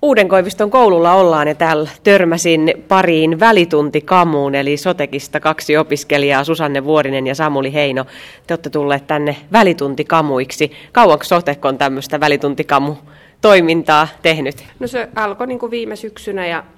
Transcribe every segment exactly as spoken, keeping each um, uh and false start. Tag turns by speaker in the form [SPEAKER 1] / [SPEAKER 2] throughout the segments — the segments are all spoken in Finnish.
[SPEAKER 1] Uudenkoiviston koululla ollaan ja täällä törmäsin pariin välituntikamuun, eli Sotekista kaksi opiskelijaa, Susanne Vuorinen ja Samuli Heino. Te olette tulleet tänne välituntikamuiksi. Kauanko Sotek on tämmöistä välituntikamu-toimintaa tehnyt?
[SPEAKER 2] No se alkoi niin kuin viime syksynä ja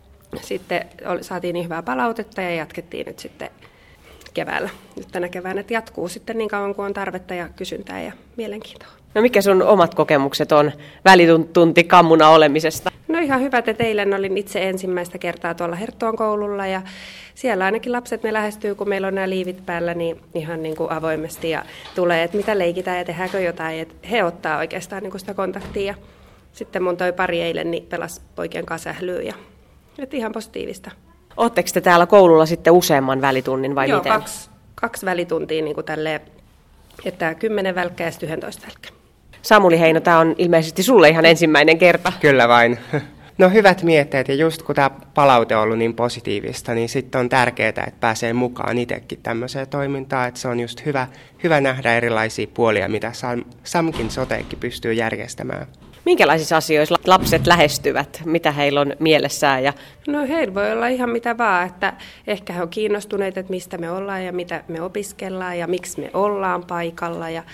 [SPEAKER 2] sitten saatiin niin hyvää palautetta ja jatkettiin nyt sitten keväällä. Nyt tänä keväänä jatkuu sitten niin kauan kuin on tarvetta ja kysyntää ja mielenkiintoa.
[SPEAKER 1] No mikä sun omat kokemukset on välituntikamuna olemisesta?
[SPEAKER 2] No ihan hyvät, että eilen olin itse ensimmäistä kertaa tuolla Herttoon koululla ja siellä ainakin lapset ne lähestyy, kun meillä on nämä liivit päällä, niin ihan niin kuin avoimesti ja tulee, että mitä leikitään ja tehdäänkö jotain, että he ottaa oikeastaan niin kuin sitä kontaktia. Sitten mun toi pari eilen niin pelasi poikien kanssa sählyä ja että ihan positiivista.
[SPEAKER 1] Oletteko te täällä koululla sitten useamman välitunnin vai
[SPEAKER 2] Joo,
[SPEAKER 1] miten?
[SPEAKER 2] Joo, kaksi, kaksi välituntia niin kuin tälleen, että kymmenen välkkää ja sitten yhdentoista välkkää.
[SPEAKER 1] Samuli Heino, tämä on ilmeisesti sulle ihan ensimmäinen kerta.
[SPEAKER 3] Kyllä vain. No hyvät mietteet, ja just kun tämä palaute on ollut niin positiivista, niin sitten on tärkeää, että pääsee mukaan itsekin tämmöiseen toimintaan, että se on just hyvä, hyvä nähdä erilaisia puolia, mitä Sam, Samkin Sotekki pystyy järjestämään.
[SPEAKER 1] Minkälaisissa asioissa lapset lähestyvät? Mitä heillä on mielessään? Ja...
[SPEAKER 2] No heillä voi olla ihan mitä vaan, että ehkä he on kiinnostuneita, että mistä me ollaan ja mitä me opiskellaan ja miksi me ollaan paikalla. Ja,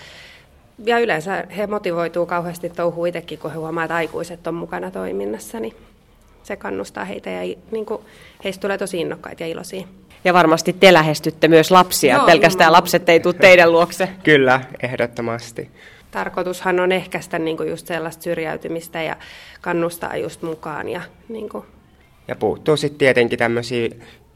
[SPEAKER 2] ja yleensä he motivoituu kauheasti touhuun itsekin, kun he huomaa, että aikuiset on mukana toiminnassa, niin se kannustaa heitä ja niin kuin, heistä tulee tosi innokkaita ja iloisia.
[SPEAKER 1] Ja varmasti te lähestytte myös lapsia, Joo, pelkästään ilman. Lapset ei tule teidän luokse.
[SPEAKER 3] Kyllä, ehdottomasti.
[SPEAKER 2] Tarkoitushan on ehkäistä niin kuin just sellaista syrjäytymistä ja kannustaa just mukaan. Ja, niin kuin.
[SPEAKER 3] ja puuttuu sitten tietenkin tämmöisiä,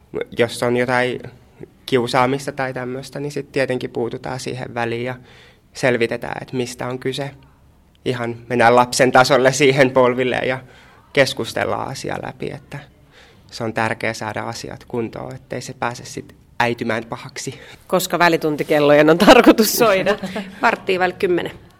[SPEAKER 3] jos on jotain kiusaamista tai tämmöistä, niin sitten tietenkin puututaan siihen väliin ja selvitetään, että mistä on kyse. Ihan mennään lapsen tasolle siihen polville ja keskustellaan asia läpi, että se on tärkeää saada asiat kuntoon, ettei se pääse sitten äitymään pahaksi.
[SPEAKER 1] Koska välituntikellojen on tarkoitus soida?
[SPEAKER 2] Varttiin välillä kymmenen.